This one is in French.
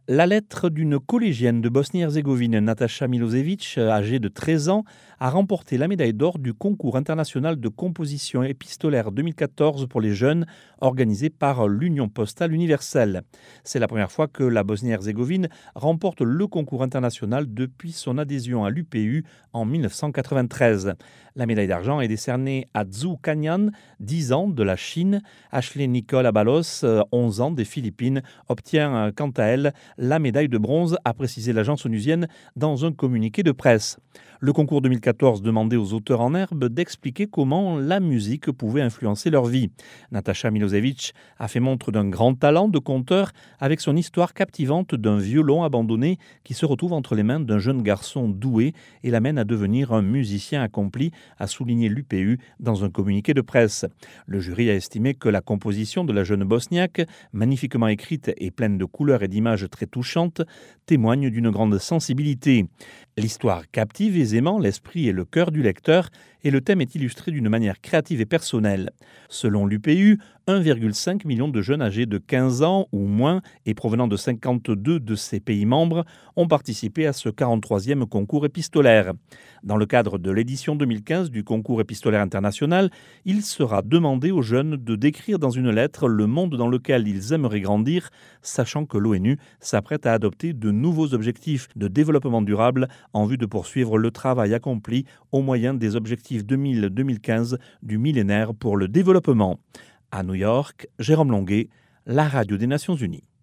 La lettre d'une collégienne de Bosnie-Herzégovine, Nataša Milosevic, âgée de 13 ans, a remporté la médaille d'or du concours international de composition épistolaire 2014 pour les jeunes, organisé par l'Union postale universelle. C'est la première fois que la Bosnie-Herzégovine remporte le concours international depuis son adhésion à l'UPU en 1993. La médaille d'argent est décernée à Zhu Kanyan, 10 ans, de la Chine. Ashley Nicole Abalos, 11 ans, des Philippines, obtient quant à elle la médaille de bronze, a précisé l'agence onusienne dans un communiqué de presse. Le concours 2014 demandait aux auteurs en herbe d'expliquer comment la musique pouvait influencer leur vie. Nataša Milosevic a fait montre d'un grand talent de conteur avec son histoire captivante d'un violon abandonné qui se retrouve entre les mains d'un jeune garçon doué et l'amène à devenir un musicien accompli, a souligné l'UPU dans un communiqué de presse. Le jury a estimé que la composition de la jeune bosniaque, magnifiquement écrite et pleine de couleurs et d'images très touchantes, témoigne d'une grande sensibilité. L'histoire captive aisément l'esprit et le cœur du lecteur et le thème est illustré d'une manière créative et personnelle. Selon l'UPU, 1,5 million de jeunes âgés de 15 ans ou moins et provenant de 52 de ses pays membres ont participé à ce 43e concours épistolaire. Dans le cadre de l'édition 2015 du concours épistolaire international, il sera demandé aux jeunes de décrire dans une lettre le monde dans lequel ils aimeraient grandir, sachant que l'ONU s'apprête à adopter de nouveaux objectifs de développement durable en vue de poursuivre le travail accompli au moyen des objectifs 2000-2015 du millénaire pour le développement. À New York, Jérôme Longuet, la radio des Nations Unies.